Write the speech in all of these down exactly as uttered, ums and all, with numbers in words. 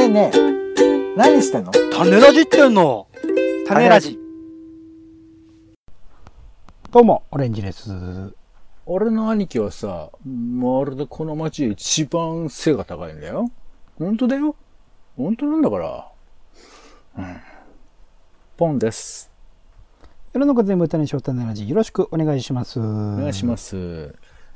えねえ、何してんの？ 種ラジってんの。種ラジ。 どうもオレンジです。 俺の兄貴はさ、まるでこの町で一番背が高いんだよ。本当だよ。本当なんだから。うん。ポンです。 世の中全部種ショー種ラジよろしくお願いします。おお願いします。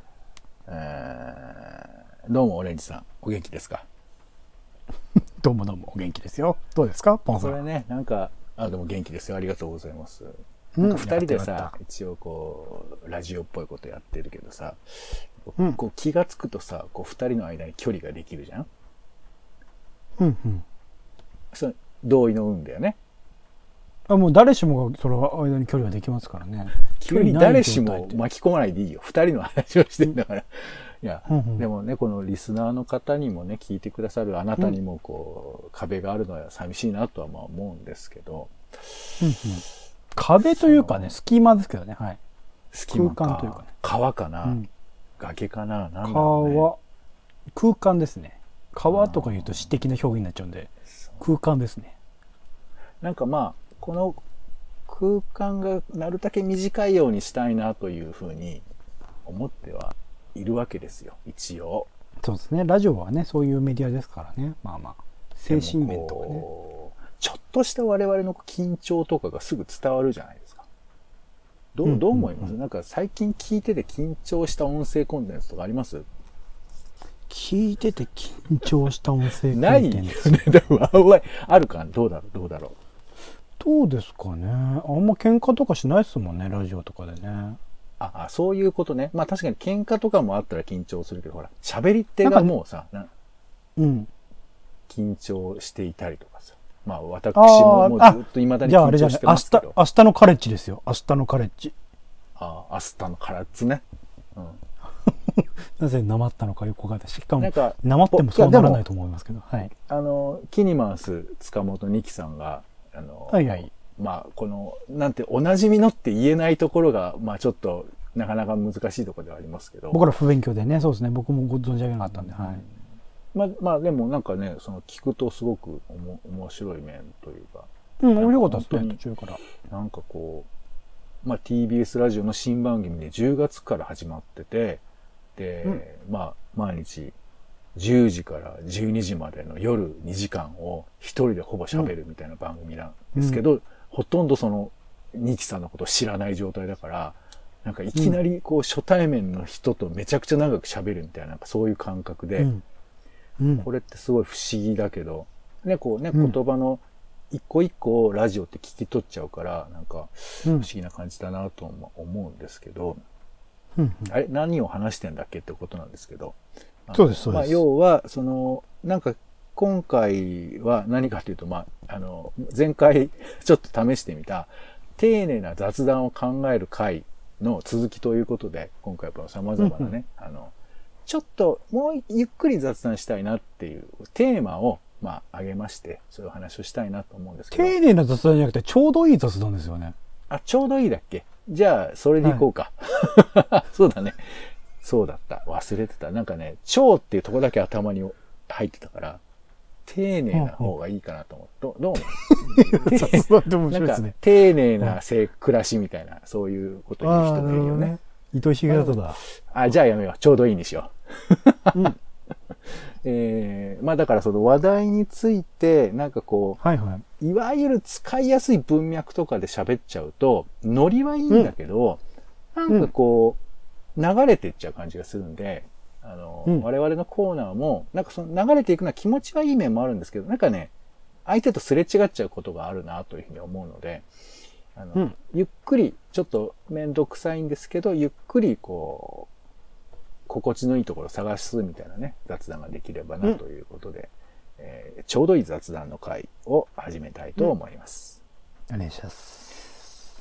えー、どうもオレンジさん、お元気ですか？ どうもどうもお元気ですよ。どうですかポンさん？ それね、なんか、あ、でも元気ですよ。ありがとうございます。なんか二人でさ、うん、一応こう、ラジオっぽいことやってるけどさ、うん、こう気がつくとさ、こう二人の間に距離ができるじゃん？ うんうん。 それ、同意の運だよね。 あ、もう誰しもがその間に距離ができますからね。 急に誰しも巻き込まないでいいよ。二人の話をしてんだから。いや、うんうん、でもね、このリスナーの方にもね、聞いてくださるあなたにもこう、うん、壁があるのは寂しいなとはまあ思うんですけど、 うんうん、壁というかね、隙間ですけどね、はい。 隙間か。 空間というかね。 川かな、うん、崖かな、なんだろうね。 川、空間ですね。川とか言うと詩的な表現になっちゃうんで、空間ですね。 なんかまあ、この空間がなるだけ短いようにしたいなというふうに思ってはいるわけですよ、一応。 そうですね。ラジオはね、そういうメディアですからね。まあまあ。精神面とかね。 ちょっとした我々の緊張とかがすぐ伝わるじゃないですか。どう、どう思います、うんうんうん、なんか最近聞いてて緊張した音声コンテンツとかあります？ 聞いてて緊張した音声コンテンツ。 ないよね。でも、あるかどうだろうどうだろうどうですかね。あんま喧嘩とかしないですもんね、ラジオとかでね。 ああ、そういうことね。まあ確かに喧嘩とかもあったら緊張するけど、ほら、喋り手がもうさ、なうん。 緊張していたりとかさ。まあ私ももうずっと未だに緊張してますけど。 じゃああれじゃない。明日、明日のカレッジですよ。明日のカレッジ。 ああ、明日のカレッジね。うん。 なぜなまったのかよくわかんない。しかも、なまってもそうならないと思いますけど。はい。 あの、キニマンス塚本二木さんが、あの、 はいはい。 まあ、この、なんて、お馴染みのって言えないところが、まあちょっと、なかなか難しいところではありますけど。 僕ら不勉強でね、そうですね。僕もご存じ上げなかったんで、はい。 まあ、まあでもなんかね、その聞くとすごくおも面白い面というか。 うん、面白かったですね、途中から。 なんかこう、まあ ティービーエス ラジオの新番組でじゅうがつから始まってて、で、うん、まあ毎日じゅうじからじゅうにじまでの夜にじかんを一人でほぼ喋るみたいな番組なんですけど、うん、ほとんどその、ニキさんのことを知らない状態だから、なんかいきなりこう初対面の人とめちゃくちゃ長く喋るみたいな、なんかそういう感覚で、うんうん、これってすごい不思議だけど、ね、こうね、言葉の一個一個をラジオって聞き取っちゃうから、なんか不思議な感じだなと思うんですけど、うんうん、あれ何を話してんだっけってことなんですけど、 そうです、そうです。 まあ、要は、その、なんか、今回は何かというと、まあ、あの、前回ちょっと試してみた、丁寧な雑談を考える回の続きということで、今回は様々なね、うんうん、あの、ちょっともうゆっくり雑談したいなっていうテーマを、まあ、挙げまして、そういう話をしたいなと思うんですけど。 丁寧な雑談じゃなくて、ちょうどいい雑談ですよね。 あ、ちょうどいいだっけ？じゃあ、それでいこうか。はい、そうだね。そうだった。忘れてた。なんかね、超っていうとこだけ頭に入ってたから、丁寧な方がいいかなと思って。どどう思う？なんか、丁寧な暮らしみたいな、そういうこと言う人もいるよね。 糸井重里だ。 あ、じゃあやめよう。ちょうどいいにしよう。うんえー、まあだからその話題について、なんかこう、 はいはい、 いわゆる使いやすい文脈とかで喋っちゃうと、ノリはいいんだけど、うん、なんかこう、流れていっちゃう感じがするんで、あの、うん、我々のコーナーも、なんかその流れていくのは気持ちはいい面もあるんですけど、なんかね、相手とすれ違っちゃうことがあるなというふうに思うので、あの、うん、ゆっくり、ちょっとめんどくさいんですけど、ゆっくりこう、心地のいいところを探すみたいなね、雑談ができればなということで、うんえー、ちょうどいい雑談の回を始めたいと思います。 うん、お願いします。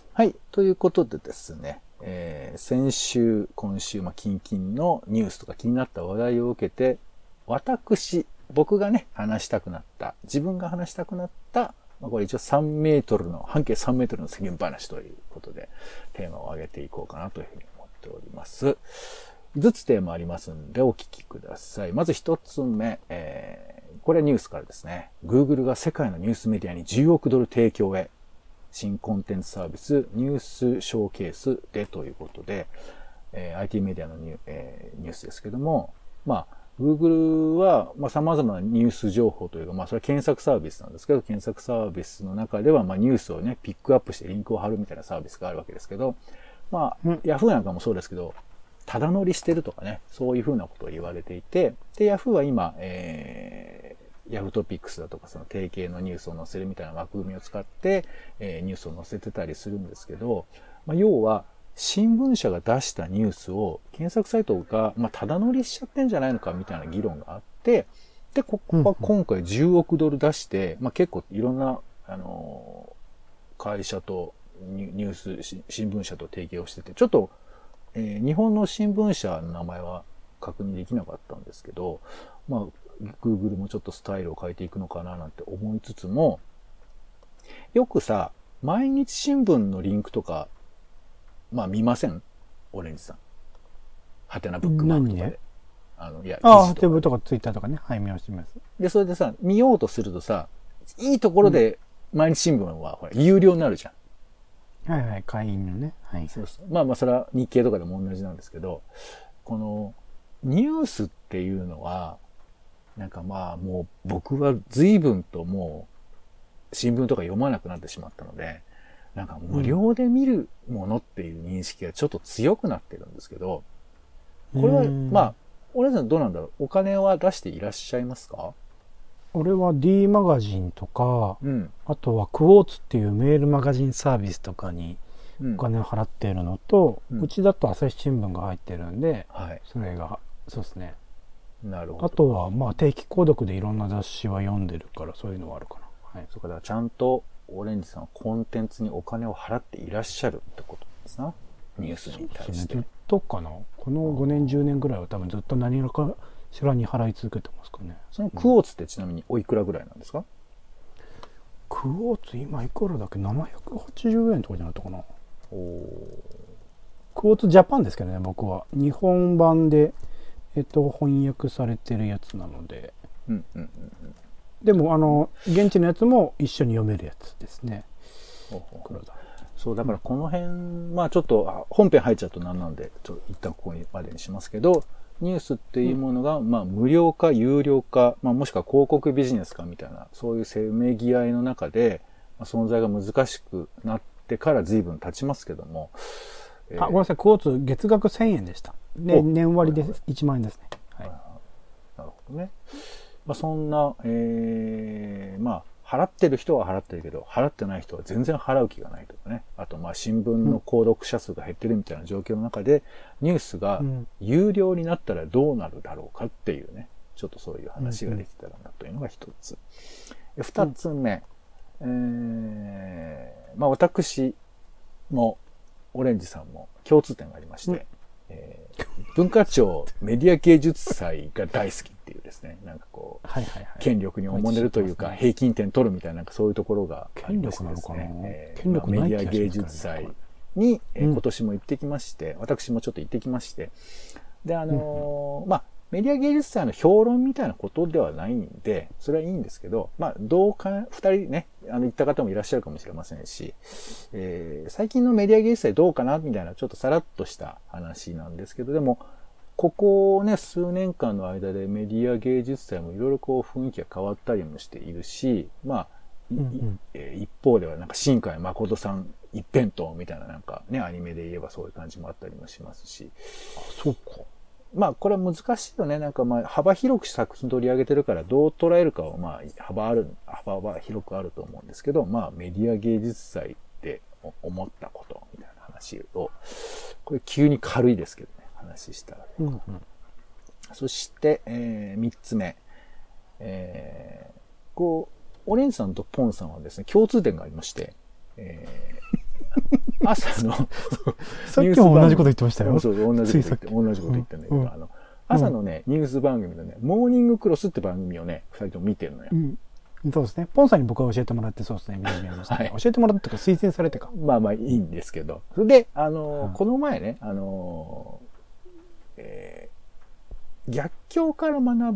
はい。ということでですね、えー、先週、今週、まあ、近々のニュースとか気になった話題を受けて、私、僕がね、話したくなった、自分が話したくなった、まあ、これ一応さんメートルの、半径さんメートルの世間話ということで、テーマを挙げていこうかなというふうに思っております。いつつテーマありますんでお聞きください。まず一つ目、えー、 これはニュースからですね。Google が世界のニュースメディアにじゅうおくドル提供へ。新コンテンツサービスニュースショーケースでということで、えー、アイティー メディアのニュ,、えー、ニュースですけども、まあ、Google は、まあ、様々なニュース情報というか、まあ、それは検索サービスなんですけど、検索サービスの中では、まあ、ニュースをね、ピックアップしてリンクを貼るみたいなサービスがあるわけですけど、まあ、Yahoo なんかもそうですけど、ただ乗りしてるとかね、そういうふうなことを言われていて、で、Yahoo は今、えー、Yahoo トピックスだとか、その定型のニュースを載せるみたいな枠組みを使って、えー、ニュースを載せてたりするんですけど、まあ、要は、新聞社が出したニュースを検索サイトが、まあ、ただ乗りしちゃってんじゃないのかみたいな議論があって、で、ここは今回じゅうおくドル出して、まあ、結構いろんな、あのー、会社とニュース、新聞社と提携をしてて、ちょっと、えー、日本の新聞社の名前は確認できなかったんですけど、まあ、Google もちょっとスタイルを変えていくのかななんて思いつつも、よくさ、毎日新聞のリンクとか、まあ見ません？オレンジさん。ハテナブックマークとかで。あの、いや、 ああ、ハテブとかツイッターとかね。はい、見ました、見ました。 で、それでさ、見ようとするとさ、いいところで毎日新聞は、ほら、有料になるじゃん。はいはい、会員のね。はい。 そうそう。まあまあ、それは日経とかでも同じなんですけど、この、ニュースっていうのは、なんかまあ、もう僕は随分ともう、新聞とか読まなくなってしまったので、なんか無料で見るものっていう認識がちょっと強くなってるんですけど、これは、まあ、お姉さんどうなんだろう？お金は出していらっしゃいますか？ 俺は D マガジンとか、 うん、 あとはクォーツっていうメールマガジンサービスとかにお金を払っているのと、うん、うちだと朝日新聞が入ってるんで、はい、それが、そうですね。 なるほど。 あとは、まあ定期購読でいろんな雑誌は読んでるから、そういうのはあるかな。はい。 そうか、だからちゃんと、オレンジさんはコンテンツにお金を払っていらっしゃるってことですな。ニュースに対して。そうですね。 ずっとかな。このごねんじゅうねんぐらいは多分ずっと何らかしらに払い続けてますかね。 そのクォーツってちなみにおいくらぐらいなんですか？ クォーツ今いくらだっけ？ななひゃくはちじゅうえんとかじゃなかったかな。おクォーツジャパンですけどね、僕は。日本版で、えっと、翻訳されてるやつなので。うんうんうんうん。でも、あの、現地のやつも一緒に読めるやつですね。 ほうほうそう、だからこの辺、うん、まあちょっと、本編入っちゃうと何なんで、ちょっと一旦ここまでにしますけど、ニュースっていうものが、うん、まあ無料か有料か、まあもしくは広告ビジネスかみたいな、そういうせめぎ合いの中で、まあ、存在が難しくなってから随分経ちますけども。 えー、あ、ごめんなさい、クォーツ月額せんえんでした。で、年割でいちまんえんですね。はい。 なるほどね。まあ、そんな、えー、まあ、払ってる人は払ってるけど、払ってない人は全然払う気がないとかね。あと、まあ、新聞の購読者数が減ってるみたいな状況の中で、うん、ニュースが有料になったらどうなるだろうかっていうね、ちょっとそういう話ができたらなというのが一つ。二、うん、つ目、えー、まあ、私も、オレンジさんも共通点がありまして、うんえー、文化庁メディア芸術祭が大好きっていうですね、なんかこう、はいはいはい、権力におもねるというか、ね、平均点取るみたいな、なんかそういうところがありましてですね、えー、権力ない気がしますね、メディア芸術祭に、えー、今年も行ってきまして、うん、私もちょっと行ってきまして、で、あのーうん、まあ、メディア芸術祭の評論みたいなことではないんで、それはいいんですけど、まあ、どうか、二人ね、あの、行った方もいらっしゃるかもしれませんし、えー、最近のメディア芸術祭どうかなみたいな、ちょっとさらっとした話なんですけど、でも、ここね、数年間の間でメディア芸術祭もいろいろこう雰囲気が変わったりもしているし、まあ、うんうんえー、一方ではなんか新海誠さん一辺倒みたいななんかね、アニメで言えばそういう感じもあったりもしますし。 あ、そうか。 まあこれは難しいよね。なんかまあ幅広く作品取り上げてるからどう捉えるかはまあ幅ある、幅は広くあると思うんですけど、まあメディア芸術祭って思ったことみたいな話を、これ急に軽いですけどね、話したら、ねうんうん。そして、えー、三つ目。えー、こう、オレンジさんとポンさんはですね、共通点がありまして、えー朝のさっきも同じこと言ってましたよ。 そうそう、同じこと言って、同じこと言ってんだけど、うん、あの、朝のね、ニュース番組のね、モーニングクロスって番組をね、二人とも見てるのよ。うん。 そうですね。ポンさんに僕は教えてもらって、そうですね、見てみましたね。はい、教えてもらったか、推薦されてか。 まあまあいいんですけど。それで、あのーうん、この前ね、あのー、えー、逆境から学ぶ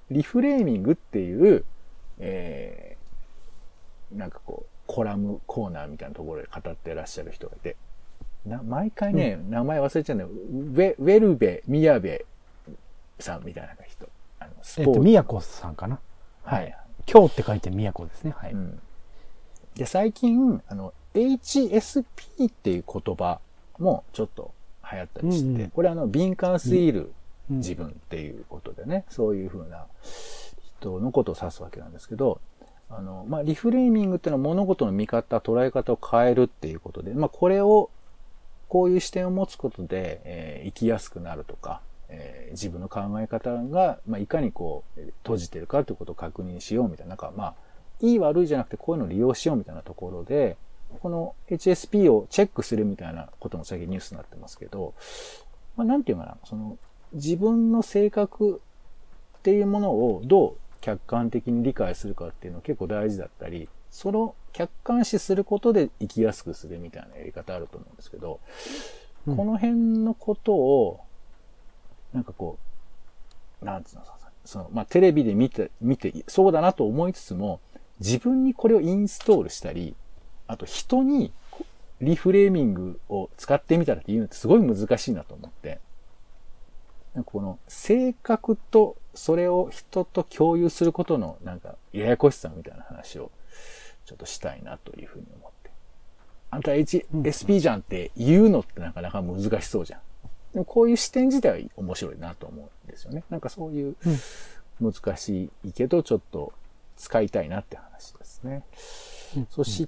リフレーミングっていう、えー、なんかこう、コラムコーナーみたいなところで語ってらっしゃる人がいて、な毎回ね、うん、名前忘れちゃうんだよ。ウェ、ウェルベ、ミヤベさんみたいな人。あのスポーツえっと、ミヤコさんかな。 はい。 今日って書いてミヤコですね。はい。 うん、で、最近、あの、エイチエスピー っていう言葉もちょっと流行ったりして、うんうん、これあの、敏感すぎる自分っていうことでね、うん、そういう風な人のことを指すわけなんですけど、あの、まあ、リフレーミングっていうのは物事の見方、捉え方を変えるっていうことで、まあ、これを、こういう視点を持つことで、えー、生きやすくなるとか、えー、自分の考え方が、まあ、いかにこう、閉じてるかということを確認しようみたいな、なんかまあ、いい悪いじゃなくてこういうのを利用しようみたいなところで、この エイチエスピー をチェックするみたいなことも最近ニュースになってますけど、まあ、なんていうかな、その、自分の性格っていうものをどう客観的に理解するかっていうのは結構大事だったり、その客観視することで生きやすくするみたいなやり方あると思うんですけど、うん、この辺のことを、なんかこう、なんつうの、その、まあ、テレビで見て、見て、そうだなと思いつつも、自分にこれをインストールしたり、あと人にリフレーミングを使ってみたらっていうのってすごい難しいなと思って、なんかこの性格とそれを人と共有することのなんかややこしさみたいな話をちょっとしたいなというふうに思って。あんた エイチエスピー じゃんって言うのってなかなか難しそうじゃん。でもこういう視点自体は面白いなと思うんですよね。なんかそういう難しいけどちょっと使いたいなって話ですね。うん、そして、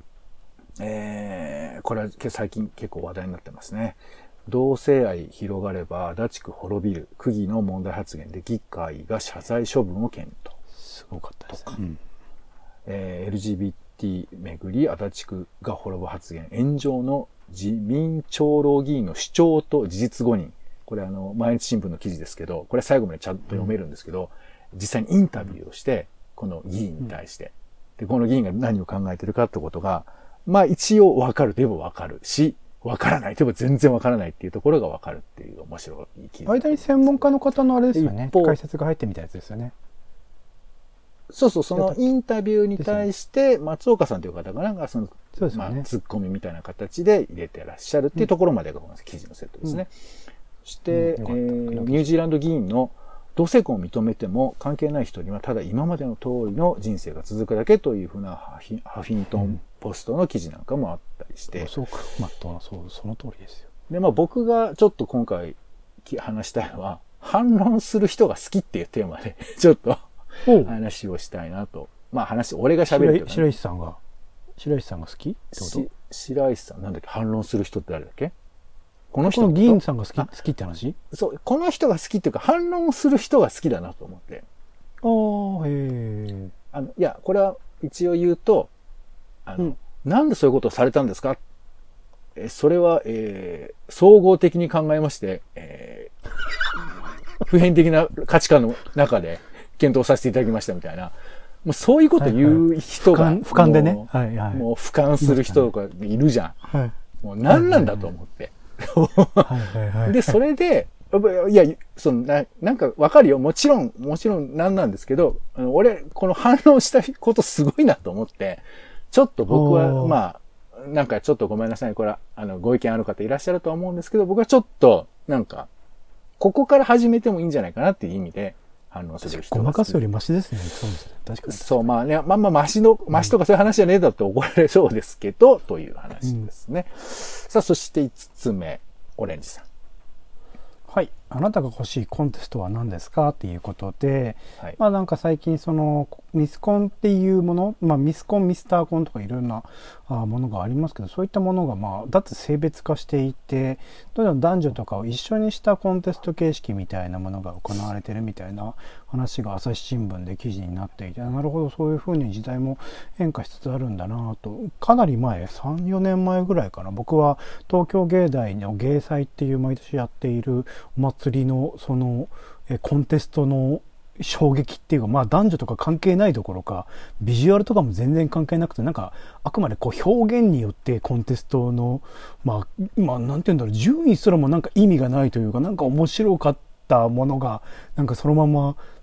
えー、これは最近結構話題になってますね。同性愛広がれば足立区滅びる区議の問題発言で議会が謝罪処分を検討。 すごかったですね。 うん、えー、エルジービーティー めぐり足立区が滅ぶ発言、炎上の自民長老議員の主張と事実誤認。これあの、毎日新聞の記事ですけど、これ最後までちゃんと読めるんですけど、うん、実際にインタビューをして、この議員に対して、うん、で、この議員が何を考えてるかってことが、まあ一応わかるといえばわかるし、わからないといえば全然わからないっていうところがわかるっていう面白い記事。 間に専門家の方のあれですよね。解説が入ってみたやつですよね。 そうそう、そのインタビューに対して、松岡さんという方がなんかその、 そうですね、 まあ、ツッコミみたいな形で入れてらっしゃるっていうところまでが記事のセットですね。うん、そして、うん、えー、ニュージーランド議員の同性婚を認めても関係ない人にはただ今までの通りの人生が続くだけというふうなハフィントンポストの記事なんかもあったりして。 うん、そうか。まあ、そう、その通りですよ。 で、まあ僕がちょっと今回話したいのは、反論する人が好きっていうテーマで、ちょっと話をしたいなと。まあ話、俺が喋るけど、ね。 白石さんが、白石さんが好きってこと？ 白石さん、なんだっけ、反論する人って誰だっけ？この人この議員さんが好き、好きって話？ そう、この人が好きっていうか、反論する人が好きだなと思って。 ああ、へえ。 あの、いや、これは一応言うと、あの、うん、なんでそういうことをされたんですか？え、それは、えー、総合的に考えまして、えー、普遍的な価値観の中で検討させていただきましたみたいな。もうそういうこと言う人が、はいはい、 俯瞰でね。はいはい。 もう俯瞰する人とかいるじゃん。はい。もう何なんだと思って。はいはいはい。で、それで、いや、そのな、なんかわかるよ。もちろん、もちろんなんなんですけど、あの俺、この反論したことすごいなと思って、ちょっと僕は、まあ、なんかちょっとごめんなさい。これは、あの、ご意見ある方いらっしゃるとは思うんですけど、僕はちょっと、なんか、ここから始めてもいいんじゃないかなっていう意味で、反論する人が。 ごまかすよりマシですね。そうですね。確かに。 そう、まあね、まあまあ、マシの、マシとかそういう話じゃねえだって怒られそうですけど、という話ですね。うん、さあ、そしていつつめ、オレンジさん。 はい。あなたが欲しいコンテストは何ですかっていうことで、はい、まあなんか最近そのミスコンっていうもの、まあミスコン、ミスターコンとかいろんなものがありますけど、そういったものがまあ、だって性別化していて、どんどん男女とかを一緒にしたコンテスト形式みたいなものが行われてるみたいな話が朝日新聞で記事になっていて、なるほどそういうふうに時代も変化しつつあるんだなと、かなり前、さん、よねんまえぐらいかな、僕は東京芸大の芸祭っていう毎年やっているお祭りのそのえコンテストの衝撃っていうか、まあ男女とか関係ないどころかビジュアルとかも全然関係なくて、なんかあくまでこう表現によってコンテストのまあまあなんて言うんだろう、順位すらもなんか意味がないというか、なんか面白かったものがなんかそのまま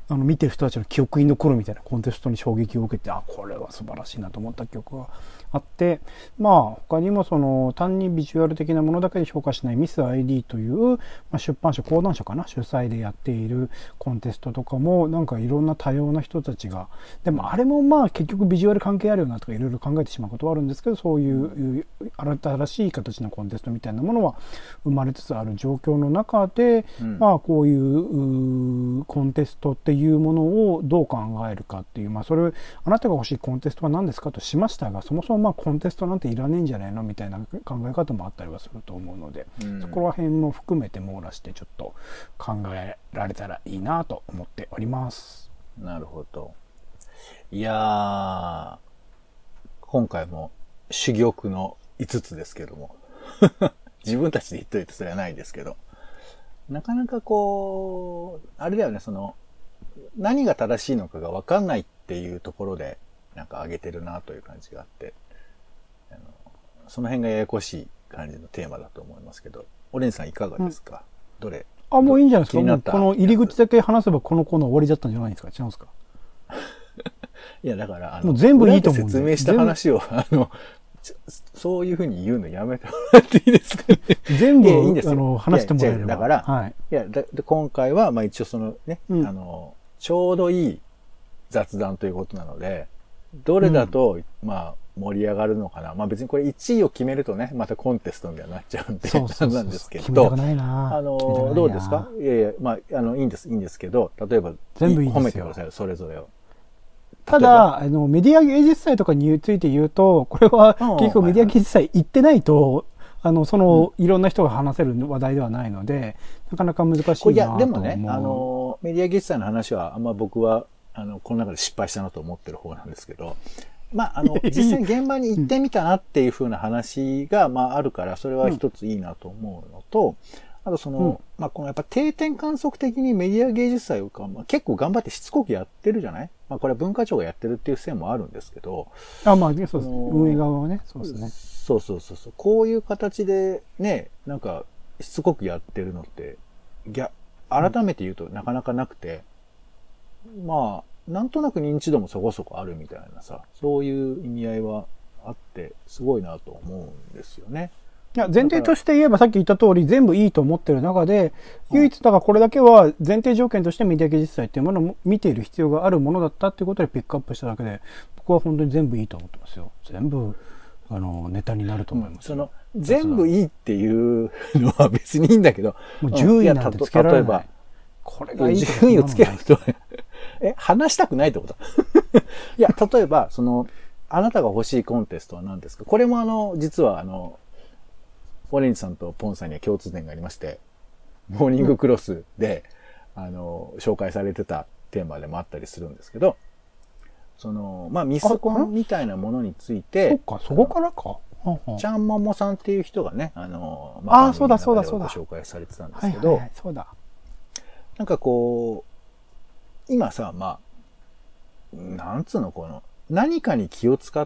あの見てる人たちの記憶に残るみたいなコンテストに衝撃を受けて、あ、これは素晴らしいなと思った記憶があって、まあ他にもその単にビジュアル的なものだけで評価しないミス アイディー という、まあ、出版社講談社かな主催でやっているコンテストとかもなんかいろんな多様な人たちが、でもあれもまあ結局ビジュアル関係あるよなとかいろいろ考えてしまうことはあるんですけど、そういう新しい形のコンテストみたいなものは生まれつつある状況の中で、うん、まあこういうコンテストっていうものをどう考えるかっていう、まあそれあなたが欲しいコンテストは何ですかとしましたが、そもそもまあコンテストなんていらねえんじゃないのみたいな考え方もあったりはすると思うので、うん、そこら辺も含めて網羅してちょっと考えられたらいいなと思っております。 なるほど。いやー、今回も珠玉のいつつですけども自分たちで言っといてそれはないですけど、なかなかこうあれだよね、その何が正しいのかが分かんないっていうところでなんか上げてるなという感じがあって、あのその辺がややこしい感じのテーマだと思いますけど、オレンジさんいかがですか？うん、どれ？ あ、もういいんじゃないですか。もうこの入り口だけ話せばこのコーナー終わりだったんじゃないですか。違うんですか？ いやだからあのもう全部いいと思うんで説明した話をあのそういうふうに言うのやめてもらっていいですかね。 全部いやいいんですよ、 あの話してもらえれば。 だから、 はい、 いやで今回はまあ一応そのね、うん、あのちょうどいい雑談ということなので、どれだと、うん、まあ盛り上がるのかな。まあ別にこれいちいを決めるとね、またコンテストみたいになっちゃうんで、 そうそうそうそうなんですけど、あのどうですか？いやいや、まああのいいんですいいんですけど、例えば全部いいですよ。 褒めてくださいそれぞれを。 ただあのメディア芸術祭とかについて言うと、これは結構メディア芸術祭行ってないと、あのその、うん、いろんな人が話せる話題ではないので、なかなか難しいなと思う。いやでもね、あのメディア芸術祭の話はあんま僕はあのこの中で失敗したなと思ってる方なんですけど、まああの実際に現場に行ってみたなっていう風な話がまああるから、それは一ついいなと思うのと、あとその、うん、まあこのやっぱ定点観測的にメディア芸術祭を、まあ、結構頑張ってしつこくやってるじゃない？まあこれは文化庁がやってるっていう線もあるんですけど。 あ、まあね、そうですね。運営側はね、そうですね。 そうそうそうそう。こういう形でね、なんかしつこくやってるのって、ぎゃ改めて言うとなかなかなくて、うん、まあなんとなく認知度もそこそこあるみたいなさ、そういう意味合いはあってすごいなと思うんですよね。 いや前提として言えばさっき言った通り全部いいと思ってる中で、唯一だからこれだけは前提条件としてメディア芸術祭っていうものを見ている必要があるものだったっていうことでピックアップしただけで、僕は本当に全部いいと思ってますよ。全部あのネタになると思います、 うん、その全部いいっていうのは別にいいんだけど、 もう順位なんてつけられない。例えばこれがいい順位をつけるとえ話したくないってこといや例えばそのあなたが欲しいコンテストは何ですか？これもあの実はあのオレンジさんとポンさんには共通点がありまして、モーニングクロスで、うん、あの、紹介されてたテーマでもあったりするんですけど、その、まあ、ミスコンみたいなものについて、 そっか、そこからか。 ちゃんももさんっていう人がね、あの、 まあ、あ、そうだそうだそうだ。 紹介されてたんですけど、 はいはいはい、そうだ。 なんかこう、今さ、まあ、なんつうの、この、何かに気を使って、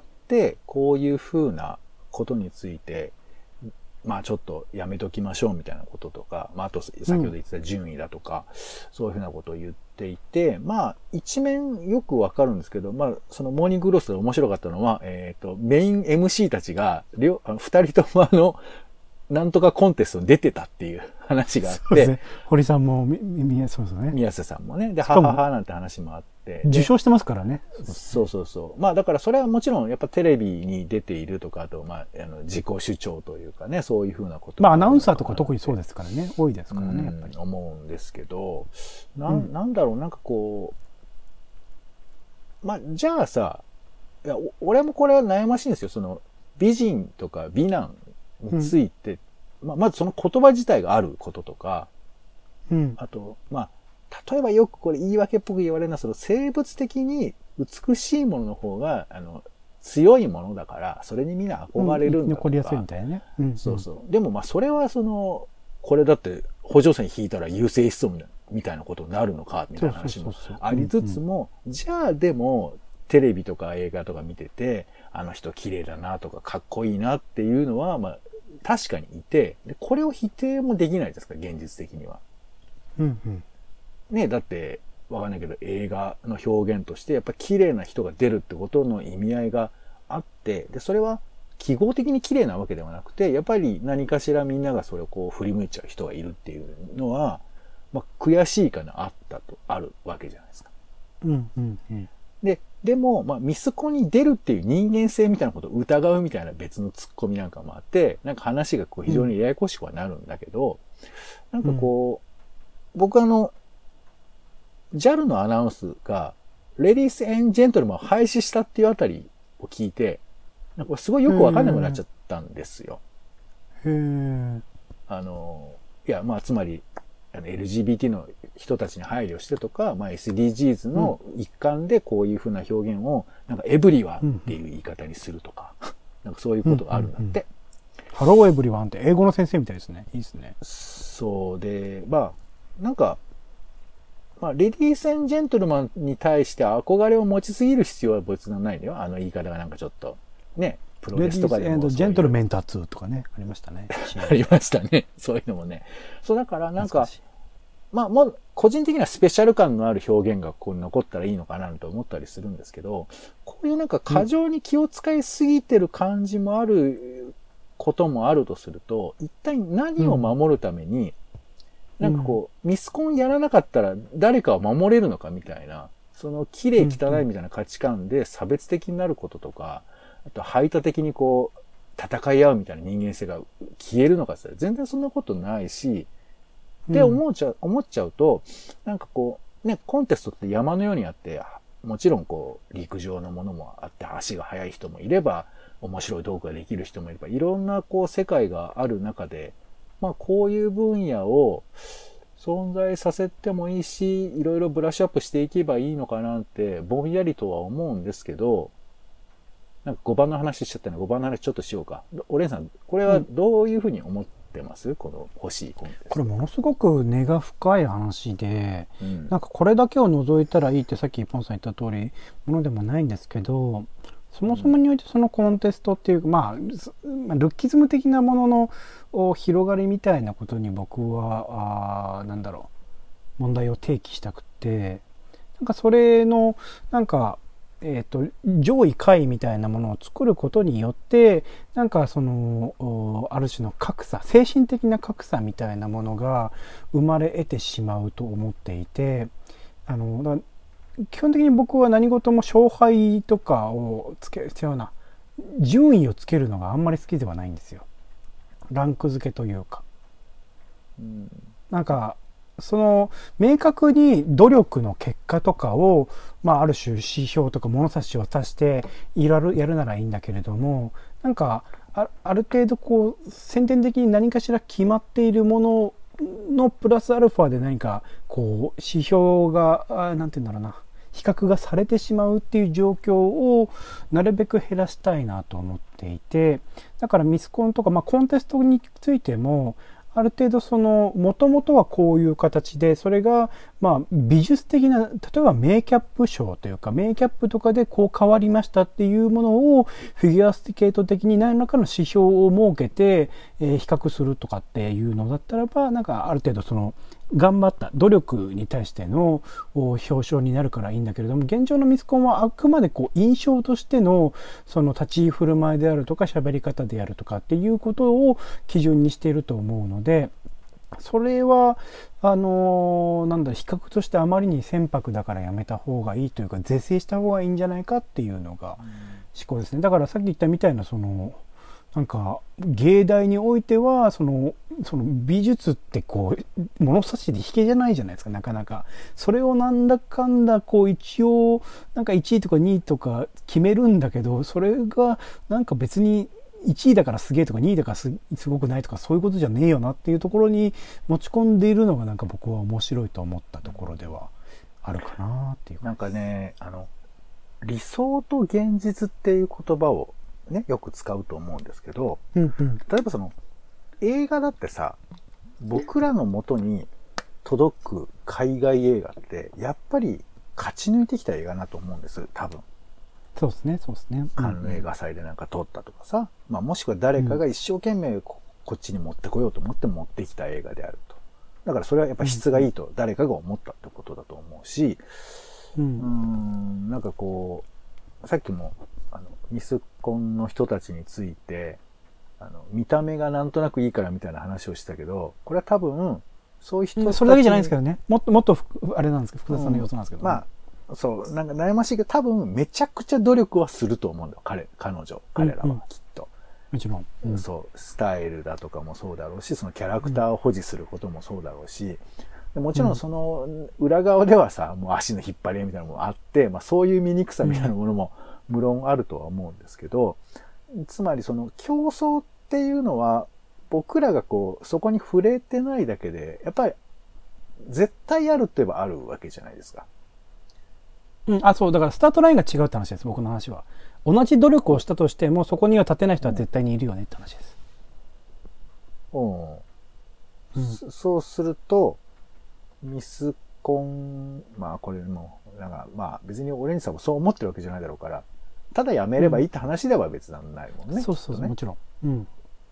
こういう風なことについて、まあちょっとやめときましょうみたいなこととか、まああと先ほど言ってた順位だとか、うん、そういうふうなことを言っていて、まあ一面よくわかるんですけど、まあそのモーニングクロスで面白かったのは、えっと、メイン エムシー たちが、両、二人ともあの、なんとかコンテストに出てたっていう話があって。そうですね。 堀さんも、み、み、そうですね。 宮瀬さんもね。で、はははなんて話もあって。 受賞してますからね。 そうそうそう。まあだからそれはもちろんやっぱテレビに出ているとか、あと、まあ、あの、自己主張というかね、そういうふうなこと。 まあアナウンサーとか特にそうですからね。多いですからね、やっぱり。 思うんですけど、なん、うん、なんだろう、なんかこう、まあじゃあさ、いや、俺もこれは悩ましいんですよ。その、美人とか美男について、うん、まあ、まずその言葉自体があることとか、 うん、 あと、まあ、例えばよくこれ言い訳っぽく言われるのは、その生物的に美しいものの方が、あの、強いものだから、それにみんな憧れるんだとか、うん、 残りやすいみたいなね。 うんうん、そうそう。でもまあ、それはその、これだって補助線引いたら優勢思想みたいなことになるのか、みたいな話もありつつも、じゃあでも、テレビとか映画とか見てて、あの人綺麗だなとかかっこいいなっていうのは、まあ、確かにいて、で、これを否定もできないですか、現実的には。 うんうん。 ね、だって、 わかんないけど映画の表現としてやっぱり綺麗な人が出るってことの意味合いがあって、で、それは記号的に綺麗なわけではなくて、やっぱり何かしらみんながそれをこう振り向いちゃう人がいるっていうのは、まあ悔しいかな、あったと、あるわけじゃないですか。 うんうんうん。 で、でも、まあ、ミスコンに出るっていう人間性みたいなことを疑うみたいな別のツッコミなんかもあって、なんか話がこう非常にややこしくはなるんだけど、うん、なんかこう、僕あの、ジャル のアナウンスが、レディース・エン・ジェントルマンを廃止したっていうあたりを聞いて、なんかすごいよくわかんなくなっちゃったんですよ。 へー。 あの、いや、まあ、つまり、エルジービーティー の人たちに配慮してとか、まあ、エスディージーズ の一環でこういうふうな表現を、なんかエブリワンっていう言い方にするとか、うん、なんかそういうことがあるんだって。うんうんうん、 ハローエブリワンって英語の先生みたいですね。いいですね。 そうで、まあ、なんか、まあ、レディース・エン・ジェントルマンに対して憧れを持ちすぎる必要は別にないのよ。あの言い方がなんかちょっと、ね、プロレスとかでも。レディース・エン・ジェントルメンタツーとかね、ありましたね。 ありましたね。そういうのもね。そうだからなんか、まあもう個人的にはスペシャル感のある表現がここに残ったらいいのかなと思ったりするんですけど、こういうなんか過剰に気を使いすぎてる感じもあることもあるとすると、一体何を守るために、うん、なんかこう、ミスコンやらなかったら誰かを守れるのかみたいな、その綺麗汚いみたいな価値観で差別的になることとか、あと排他的にこう、戦い合うみたいな人間性が消えるのかって言ったら全然そんなことないし、って思っちゃう、思っちゃうと、なんかこう、ね、コンテストって山のようにあって、もちろんこう、陸上のものもあって、足が速い人もいれば、面白いトークができる人もいれば、いろんなこう、世界がある中で、まあこういう分野を存在させてもいいし、いろいろブラッシュアップしていけばいいのかなって、ぼんやりとは思うんですけど、なんかごばんの話しちゃったのでごばんの話ちょっとしようか。オレンさん、これはどういうふうに思ってます、うん、この欲しいコンテスト。 これものすごく根が深い話で、うん、なんかこれだけを除いたらいいってさっきポンさん言った通りものでもないんですけど、そもそもにおいてそのコンテストっていう、まあ、ルッキズム的なものの広がりみたいなことに僕は、あ、なんだろう、問題を提起したくて、なんかそれの、なんか、えっと、上位下位みたいなものを作ることによって、なんかその、ある種の格差、精神的な格差みたいなものが生まれ得てしまうと思っていて、あの、だ基本的に僕は何事も勝敗とかをつけ、違うな、順位をつけるのがあんまり好きではないんですよ。ランク付けというか。うん、なんか、その明確に努力の結果とかを、まあ、ある種指標とか物差しを足してやる、やるならいいんだけれども、なんか あ, ある程度こう先天的に何かしら決まっているもののプラスアルファで何かこう指標がなんて言うんだろうな、比較がされてしまうっていう状況をなるべく減らしたいなと思っていて、だからミスコンとか、まあ、コンテストについてもある程度その元々はこういう形で、それがまあ美術的な、例えばメイキャップ賞というかメイキャップとかでこう変わりましたっていうものをフィギュアスケート的に何らかの指標を設けて、えー、比較するとかっていうのだったらば、なんかある程度その頑張った努力に対しての表彰になるからいいんだけれども、現状のミスコンはあくまでこう印象としてのその立ち居振る舞いであるとか喋り方であるとかっていうことを基準にしていると思うので、それはあのなんだ比較としてあまりに船舶だからやめた方がいいというか、是正した方がいいんじゃないかっていうのが思考ですね。だからさっき言ったみたいなそのなんか芸大においてはそのその美術ってこう物差しで引けじゃないじゃないですか、なかなか。それをなんだかんだこう一応なんかいちいとかにいとか決めるんだけど、それがなんか別にいちいだからすげえとかにいだから す, すごくないとかそういうことじゃねえよなっていうところに持ち込んでいるのがなんか僕は面白いと思ったところではあるかなっていう。 なんかね、あの理想と現実っていう言葉をね、よく使うと思うんですけど、 うんうん、 例えばその映画だってさ、僕らの元に届く海外映画ってやっぱり勝ち抜いてきた映画だと思うんです、多分。 そうですね、そうですね。 カンヌ映画祭でなんか撮ったとかさ、まあもしくは誰かが一生懸命 こ,、こっちに持ってこようと思って持ってきた映画であると。 だからそれはやっぱ質がいいと誰かが思ったってことだと思うし、 うん、 うーんなんかこう、さっきも、あの、ミスコンの人たちについて、あの、見た目がなんとなくいいからみたいな話をしたけど、これは多分、そういう人たちに、 それだけじゃないんですけどね。もっともっと、あれなんですけど、福田さんの様子なんですけど、ね、 うん、まあ、そう、なんか悩ましいけど、多分めちゃくちゃ努力はすると思うんだよ。彼、彼女、彼らはきっと。 もちろん、 うん。そう、スタイルだとかもそうだろうし、そのキャラクターを保持することもそうだろうし、でもちろんその裏側ではさ、もう足の引っ張りみたいなのもあって、まあそういう醜さみたいなものも無論あるとは思うんですけど、つまりその競争っていうのは僕らがこう、そこに触れてないだけで、やっぱり絶対あるって言えばあるわけじゃないですか。 うん、あ、そう、だからスタートラインが違うって話です、僕の話は。同じ努力をしたとしても、そこには立てない人は絶対にいるよねって話です。 うん。うん、そうすると、ミスコン、まあこれも、なんかまあ別にオレンジさんもそう思ってるわけじゃないだろうから、ただやめればいいって話では別なんないもんね。うん、 そうそうそう、ね、もちろん。うん。うん。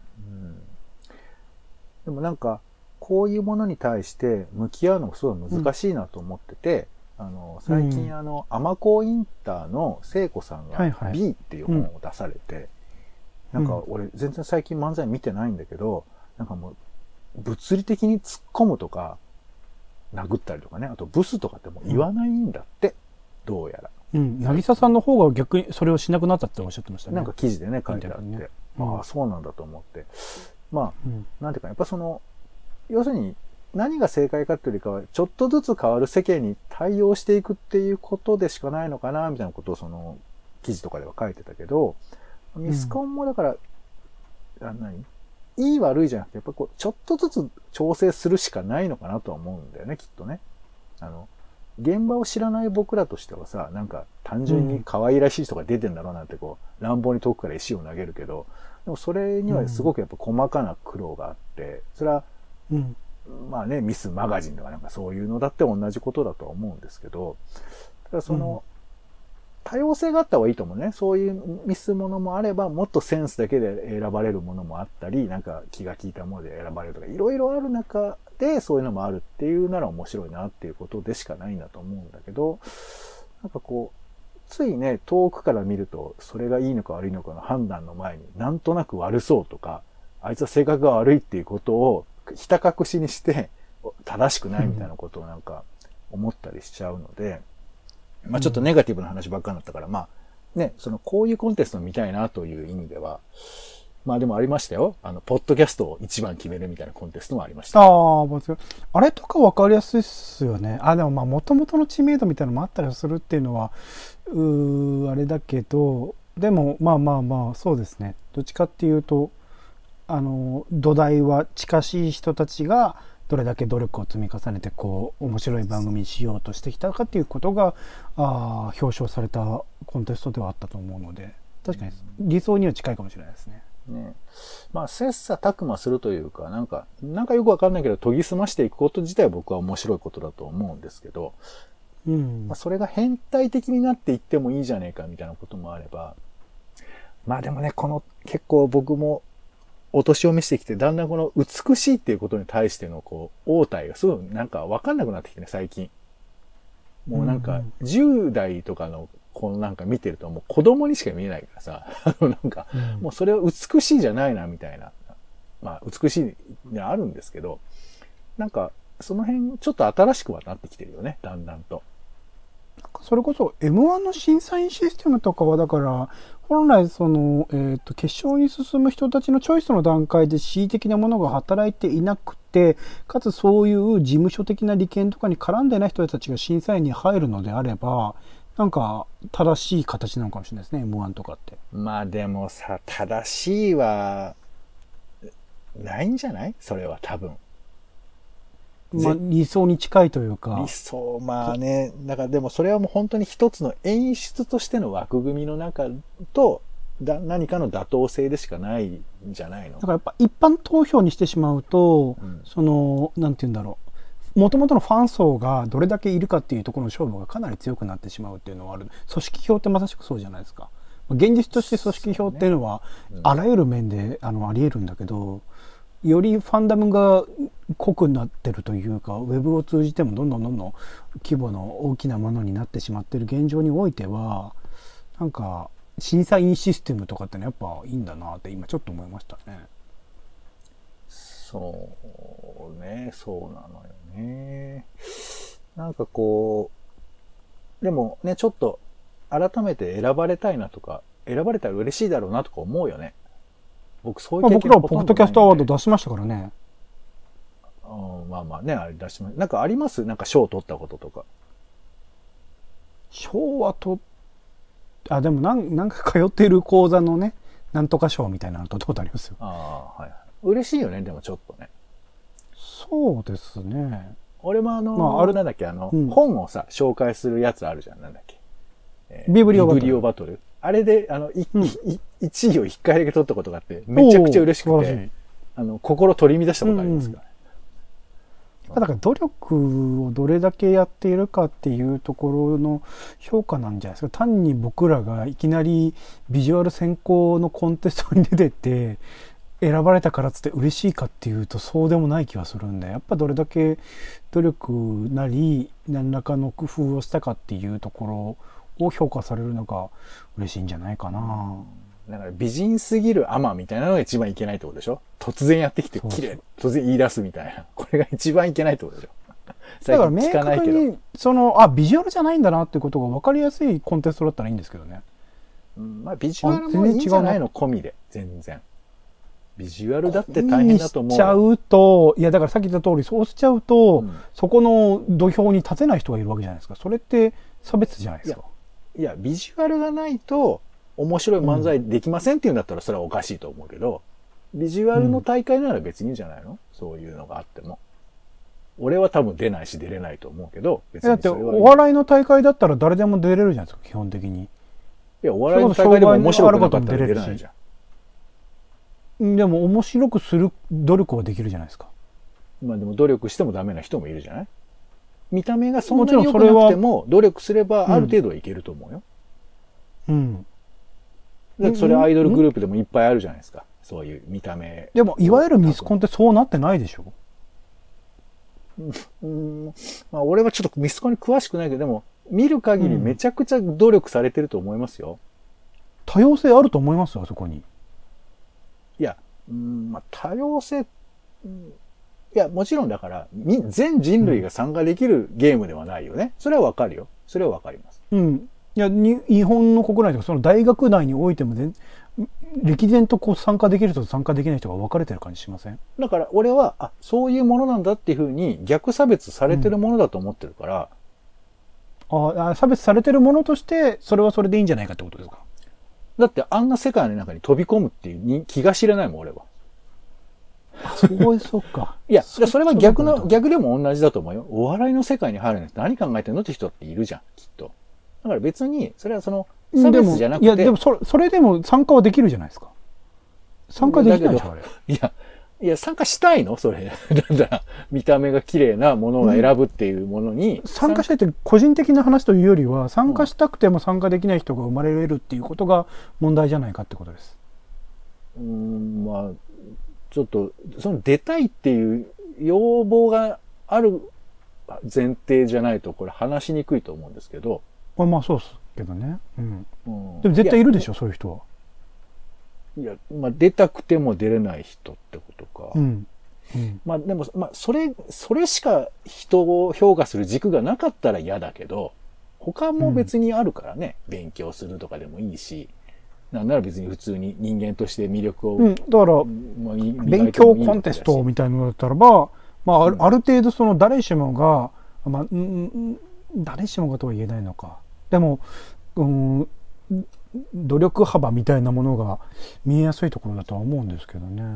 でもなんか、こういうものに対して向き合うのがすごい難しいなと思ってて、うん、あの、最近あの、アマコインターの聖子さんが B っていう本を出されて、なんか俺全然最近漫才見てないんだけど、なんかもう、物理的に突っ込むとか、殴ったりとかね、あとブスとかってもう言わないんだって、うん、どうやら。 うん、渚さんの方が逆にそれをしなくなったっておっしゃってましたね。 なんか記事でね、書いてあって。ね、うん、ああ、そうなんだと思って。まあ、うん、なんていうか、やっぱその、要するに何が正解かっていうよりかは、ちょっとずつ変わる世間に対応していくっていうことでしかないのかな、みたいなことをその、記事とかでは書いてたけど、ミスコンもだから、うん、あ何いい悪いじゃなくて、やっぱこう、ちょっとずつ調整するしかないのかなとは思うんだよね、きっとね。あの、現場を知らない僕らとしてはさ、なんか単純に可愛らしい人が出てんだろうなんてこう、乱暴に遠くから石を投げるけど、でもそれにはすごくやっぱ細かな苦労があって、それは、うん、まあね、ミスマガジンとかなんかそういうのだって同じことだとは思うんですけど、ただその、うん多様性があった方がいいと思うね。そういうミスものもあれば、もっとセンスだけで選ばれるものもあったり、なんか気が利いたもので選ばれるとか、いろいろある中でそういうのもあるっていうなら面白いなっていうことでしかないんだと思うんだけど、なんかこう、ついね、遠くから見ると、それがいいのか悪いのかの判断の前に、なんとなく悪そうとか、あいつは性格が悪いっていうことをひた隠しにして、正しくないみたいなことをなんか思ったりしちゃうので、まあちょっとネガティブな話ばっかりだったから、まあね、そのこういうコンテストを見たいなという意味では、まあでもありましたよ。あの、ポッドキャストを一番決めるみたいなコンテストもありました。 ああ、あれとか分かりやすいっすよね。あ、でもまあ元々の知名度みたいなのもあったりするっていうのは、うー、あれだけど、でもまあまあまあ、そうですね。どっちかっていうと、あの、土台は近しい人たちが、どれだけ努力を積み重ねてこう面白い番組にしようとしてきたかっていうことがあ表彰されたコンテストではあったと思うので、確かに理想には近いかもしれないですね。 ね、まあ切磋琢磨するというか、なんかなんかよくわかんないけど研ぎ澄ましていくこと自体は僕は面白いことだと思うんですけど、うん、まあ、それが変態的になっていってもいいじゃねえかみたいなこともあれば、まあでもね、この結構僕もお年を召してきて、だんだんこの美しいっていうことに対してのこう、応対がすごいなんかわかんなくなってきてね、最近。もうなんか、じゅう代とかのこのなんか見てるともう子供にしか見えないからさ、あのなんか、もうそれは美しいじゃないなみたいな。まあ美しいにはあるんですけど、なんかその辺ちょっと新しくはなってきてるよね、だんだんと。 それこそ エムワン の審査員システムとかはだから本来その、えー、と決勝に進む人たちのチョイスの段階で恣意的なものが働いていなくて、かつそういう事務所的な利権とかに絡んでない人たちが審査員に入るのであれば、なんか正しい形なのかもしれないですね、エムワン とかって。 まあでもさ、正しいはないんじゃない？それは多分。 まあ、理想に近いというか。 理想、まあね。だからでもそれはもう本当に一つの演出としての枠組みの中と、だ何かの妥当性でしかないんじゃないの？ だからやっぱ一般投票にしてしまうと、うん、その、なんて言うんだろう。元々のファン層がどれだけいるかっていうところの勝負がかなり強くなってしまうっていうのはある。組織票ってまさしくそうじゃないですか。現実として組織票っていうのは、あらゆる面であのあり得るんだけど、よりファンダムが濃くなってるというか、ウェブを通じてもどんどんどんどん規模の大きなものになってしまっている現状においては、なんか審査員システムとかってのはやっぱいいんだなって今ちょっと思いましたね。 そうね、そうなのよね。なんかこう、でもね、ちょっと改めて選ばれたいなとか、選ばれたら嬉しいだろうなとか思うよね。僕そういう経験まあ、僕らはポッドキャストアワード出しましたからね。 うん、まあまあね、あれ出しま、なんかありますなんか賞を取ったこととか。 賞はと、あ、でもなん、なんか通っている講座のね、なんとか賞みたいなのとどうとありますよ。 ああ、はいはい。嬉しいよね、でもちょっとね。 そうですね。 俺もあの、 まあ、あれなんだっけ、あの、 うん、 本をさ、紹介するやつあるじゃん、なんだっけ。 えー、ビブリオバトル。 ビブリオバトル。あれで、あの、い、うん、いいちいを一回だけ取ったことがあって、めちゃくちゃ嬉しくて、あの、心取り乱したことありますからね。 うん、だから努力をどれだけやっているかっていうところの評価なんじゃないですか。単に僕らがいきなりビジュアル専攻のコンテストに出てって選ばれたからっつって嬉しいかっていうとそうでもない気がするんで、やっぱどれだけ努力なり何らかの工夫をしたかっていうところを評価されるのが嬉しいんじゃないかな。 だから美人すぎるアマみたいなのが一番いけないってことでしょ。突然やってきて綺麗、突然言い出すみたいな。これが一番いけないってことでしょ。 だから明確に、その、あ、ビジュアルじゃないんだなってことが分かりやすいコンテストだったらいいんですけどね。 うん、まあビジュアルもいいんじゃないの込みで、全然。ビジュアルだって大変だと思う。 しちゃうと、いやだからさっき言った通り、そうしちゃうと、うん、そこの土俵に立てない人がいるわけじゃないですか。それって差別じゃないですか。 いや、いやビジュアルがないと、面白い漫才できませんっていうんだったらそれはおかしいと思うけど、ビジュアルの大会なら別にいいんじゃないの、うん、そういうのがあっても。俺は多分出ないし出れないと思うけど、 別にそれはいい。だってお笑いの大会だったら誰でも出れるじゃないですか、基本的に。 いや、お笑いの大会でも面白くなかったら出れないじゃん。でも面白くする努力はできるじゃないですか。 まあでも努力してもダメな人もいるじゃない。見た目がそんなに良くなくても努力すればある程度はいけると思うよ。 うん。うんだってそれアイドルグループでもいっぱいあるじゃないですか。そういう見た目。 でも、いわゆるミスコンってそうなってないでしょ？ うん、まあ俺はちょっとミスコンに詳しくないけど、でも、見る限りめちゃくちゃ努力されてると思いますよ。 多様性あると思いますよ、あそこに。 いや、うん、まあ多様性、うん、いや、もちろんだから、全人類が参加できるゲームではないよね。それはわかるよ。それはわかります。 うん。いや、日本の国内とか、その大学内においても全、歴然とこう参加できる人と参加できない人が分かれてる感じしません？ だから俺は、あ、そういうものなんだっていうふうに逆差別されてるものだと思ってるから。 うん、ああ、差別されてるものとして、それはそれでいいんじゃないかってことですか？ だってあんな世界の中に飛び込むっていう気が知れないもん、俺は。 そう、そうか。 いや、それは逆の、逆でも同じだと思うよ。お笑いの世界に入るのって何考えてんのって人っているじゃん、きっと。だから別に、それはその、差別じゃなくて。 いや、でもそれ、それでも参加はできるじゃないですか。参加できないでしょ、あれ。 いや、いや、参加したいのそれ。なんだ、見た目が綺麗なものを選ぶっていうものに。 うん、参加したいって個人的な話というよりは、参加したくても参加できない人が生まれるっていうことが問題じゃないかってことです。 うーん、まあ、ちょっと、その出たいっていう要望がある前提じゃないと、これ話しにくいと思うんですけど。 まあそうですけどね。うん。うん、でも絶対いるでしょ、そういう人は。 いや、まあ出たくても出れない人ってことか。 うん。うん、 まあでも、まあそれ、それしか人を評価する軸がなかったら嫌だけど、他も別にあるからね、うん、勉強するとかでもいいし、なんなら別に普通に人間として魅力を。 うん、だから、まあ、勉強コンテストみたいなのだったらば、まあ、ある、うん、ある程度その誰しもが、まあ、ん誰しもがとは言えないのか。でも、うん、努力幅みたいなものが見えやすいところだとは思うんですけどね。うん、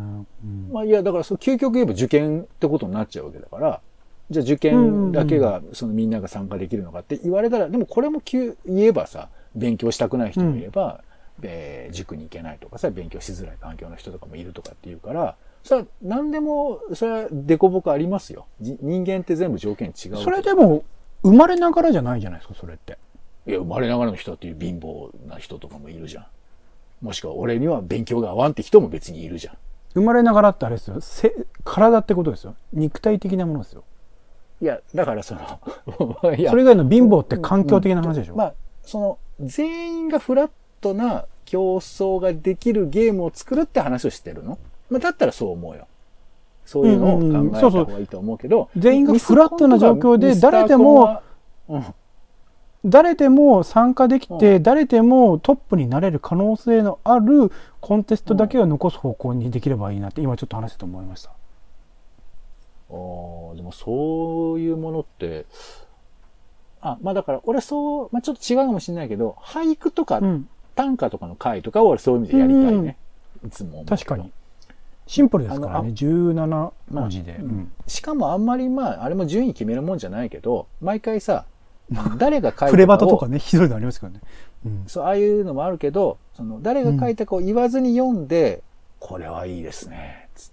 まあいや、だからその究極言えば受験ってことになっちゃうわけだから、じゃあ受験だけが、そのみんなが参加できるのかって言われたら、でもこれも言えばさ、勉強したくない人もいれば、うん、えー、塾に行けないとかさ、勉強しづらい環境の人とかもいるとかっていうから、それは何でも、それはデコボコありますよ。人間って全部条件違う。 それでも、生まれながらじゃないじゃないですか、それって。 いや、生まれながらの人だっていう貧乏な人とかもいるじゃん。もしくは俺には勉強が合わんって人も別にいるじゃん。 生まれながらってあれですよ。せ体ってことですよ。肉体的なものですよ。 いや、だからその、いやそれ以外の貧乏って環境的な話でしょ。 まあ、その、全員がフラットな競争ができるゲームを作るって話をしてるの？まあ、だったらそう思うよ。そういうのを考えた方がいいと思うけど、 全員がフラットな状況で誰でも、うん、誰でも参加できて、うん、誰でもトップになれる可能性のあるコンテストだけを残す方向にできればいいなって今ちょっと話してと思いました。 ああ、でもそういうものって、あ、まあだから俺そう、まあちょっと違うかもしれないけど、俳句とか短歌とかの回とかを俺そういう意味でやりたいね。うん、いつも。 確かに。シンプルですからね。じゅうなな文字で、 まあうん。しかもあんまりまあ、あれも順位決めるもんじゃないけど、毎回さ、誰が書いたかを。 プレバトとかね、ひどいのありますからね。 うん、そう、ああいうのもあるけど、その、誰が書いたかを言わずに読んで、うん、これはいいですね。つって、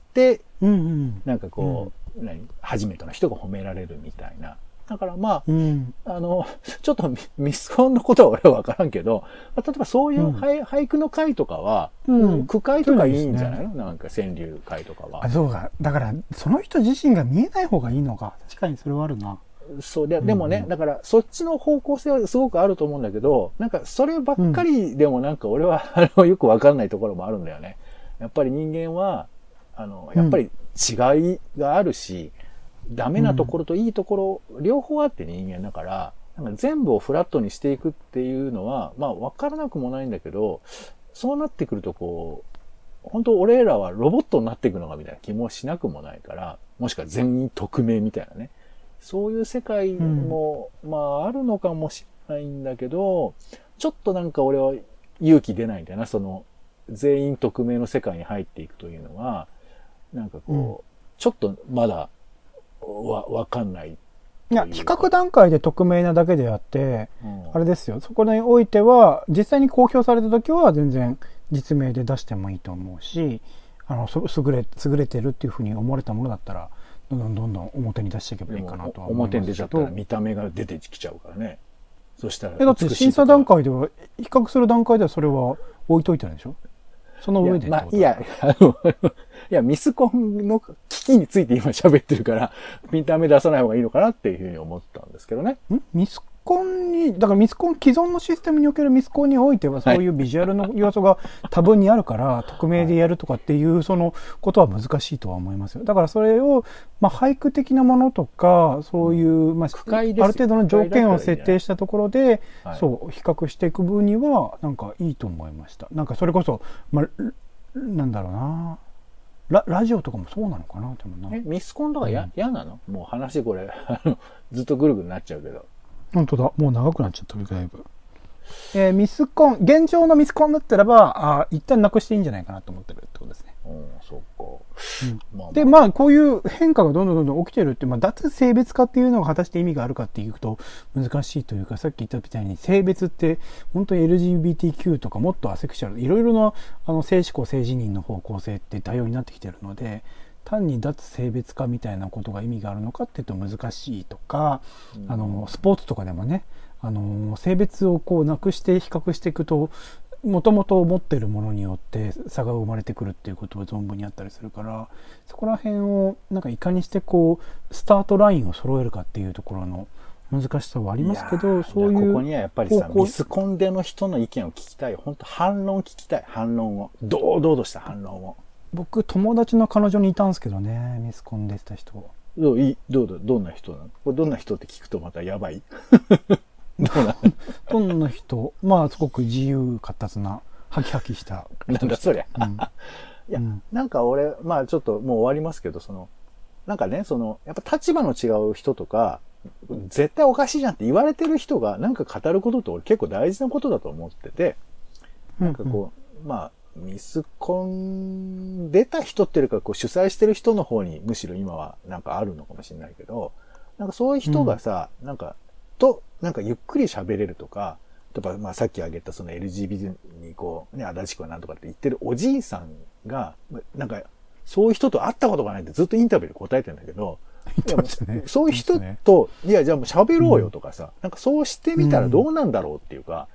うんうん、なんかこう、うん、何初めての人が褒められるみたいな。だからまあ、うん、あの、ちょっとミスコンのことは俺はわからんけど、例えばそういう俳、うん、俳句の会とかは、うん、句会とかいいんじゃないの、ね、なんか川柳会とかは。 あ、そうか。だから、その人自身が見えない方がいいのか。確かにそれはあるな。 そうで、でもね、うん、だからそっちの方向性はすごくあると思うんだけど、なんかそればっかりでもなんか俺は、あの、よくわかんないところもあるんだよね。やっぱり人間は、あの、やっぱり違いがあるし、ダメなところといいところ、両方あって人間だから、なんか全部をフラットにしていくっていうのは、まあ分からなくもないんだけど、そうなってくるとこう、本当俺らはロボットになっていくのかみたいな気もしなくもないから、もしくは全員匿名みたいなね。そういう世界も、うん、まああるのかもしれないんだけど、ちょっとなんか俺は勇気出ないんだよな、その、全員匿名の世界に入っていくというのは、なんかこう、うん、ちょっとまだ、わ、わかんない。いや、比較段階で匿名なだけであって、うん、あれですよ。そこにおいては、実際に公表された時は全然実名で出してもいいと思うし、あの、優れ、優れてるっていうふうに思われたものだったら、どんどんどんどん表に出していけばいいかなとは思いますけど。 表に出ちゃったら見た目が出てきちゃうからね。そしたら。 え、だって審査段階では、比較する段階ではそれは置いといてるんでしょ？その上で。 いや、まあ、いや、あの、いや、ミスコンの危機について今喋ってるから、見た目出さない方がいいのかなっていうふうに思ったんですけどね。 んミスコンに、だからミスコン、既存のシステムにおけるミスコンにおいては、そういうビジュアルの要素が多分にあるから、匿名でやるとかっていう、そのことは難しいとは思いますよ。だからそれを、まあ、俳句的なものとか、そういう、まあ、ある程度の条件を設定したところで、そう、比較していく分には、なんかいいと思いました。なんかそれこそ、まあ、なんだろうな。ラ, ラジオとかもそうなのかなでもな。 え、ミスコンとか嫌、うん、なの？もう話これ、ずっとぐるぐるなっちゃうけど。 本当だ。もう長くなっちゃっただいぶ。えー、ミスコン、現状のミスコンだったらば、あ一旦なくしていいんじゃないかなと思ってるってことですね。 うん、そうか。 うんまあまあ、で、まあ、こういう変化がどんどんどんどん起きてるって、まあ、脱性別化っていうのが果たして意味があるかっていうと難しいというか、さっき言ったみたいに性別って本当に エルジービーティーキュー とかもっとアセクシャル、いろいろなあの性思考、性自認の方向性って多様になってきてるので、単に脱性別化みたいなことが意味があるのかっていうと難しいとか、うん、あのスポーツとかでもね、あの性別をこうなくして比較していくと、もともと持っているものによって差が生まれてくるっていうことは存分にあったりするから、そこら辺をなんかいかにしてこうスタートラインを揃えるかっていうところの難しさはありますけど、そういうここにはやっぱりさ、ミスコンでの人の意見を聞きたい。本当反論聞きたい。反論を堂々とした反論を。 僕友達の彼女にいたんですけどね、ミスコンでした人。 どういどうどんな人なの？これどんな人って聞くとまたやばい。 どうなどんな人？まあすごく自由闊達なハキハキした人。 なんだそりゃ。うん、いや、うん、なんか俺まあちょっともう終わりますけど、そのなんかね、そのやっぱ立場の違う人とか絶対おかしいじゃんって言われてる人がなんか語ることって俺結構大事なことだと思ってて、なんかこう、うんうん、まあミスコン出た人っていうかこう主催してる人の方にむしろ今はなんかあるのかもしれないけど、なんかそういう人がさ、うん、なんかとなんかゆっくり喋れるとか、例えばまあさっき挙げたその エルジービーティー にこうね足立区はなんとかって言ってるおじいさんがなんかそういう人と会ったことがないってずっとインタビューで答えてるんだけど、いやね、そういう人と、ね、いやじゃあもう喋ろうよとかさ、うん、なんかそうしてみたらどうなんだろうっていうか。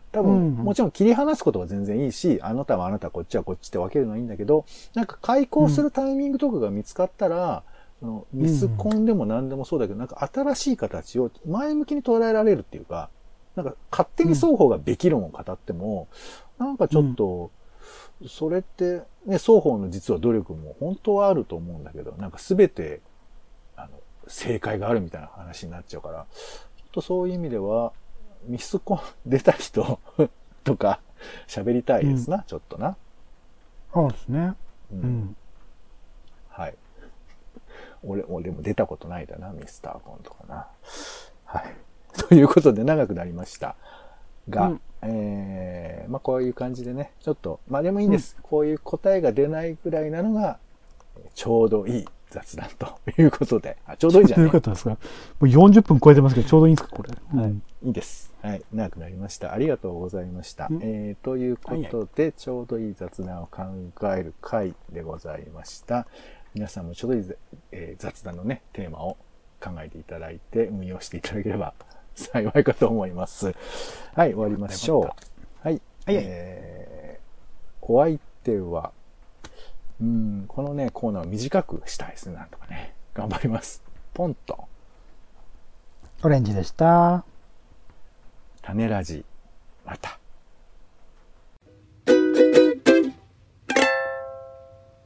多分、 うんもちろん切り離すことは全然いいし、あなたはあなた、こっちはこっちって分けるのはいいんだけど、なんか開口するタイミングとかが見つかったら、そのミスコンでも何でもそうだけど、なんか新しい形を前向きに捉えられるっていうか、なんか勝手に双方がべき論を語っても、なんかちょっと、それって、ね、双方の実は努力も本当はあると思うんだけど、なんか全て、あの、正解があるみたいな話になっちゃうから、ちょっとそういう意味では、ミスコン出た人とか喋りたいですな、うん、ちょっとな。 そうですね。 うん。うん、はい。俺、俺も出たことないだな、ミスターコンとかな。はい。ということで長くなりましたが、うん、えー、まあこういう感じでね、ちょっと、まあでもいいんです。うん、こういう答えが出ないぐらいなのが、ちょうどいい雑談ということで。あ、ちょうどいいじゃない。 ということですか。もうよんじゅっぷん超えてますけど、ちょうどいいんですか、これ。 はい。いいです。はい。長くなりました。ありがとうございました。うん、えー、ということで、ちょうどいい雑談を考える回でございました。皆さんもちょうどいい、えー、雑談のね、テーマを考えていただいて、運用していただければ幸いかと思います。はい、終わりましょう。はい。はい、えー、お相手は、うん、このね、コーナーを短くしたいですね、なんとかね。頑張ります。ポンと。 オレンジでした。 種ラジ、また。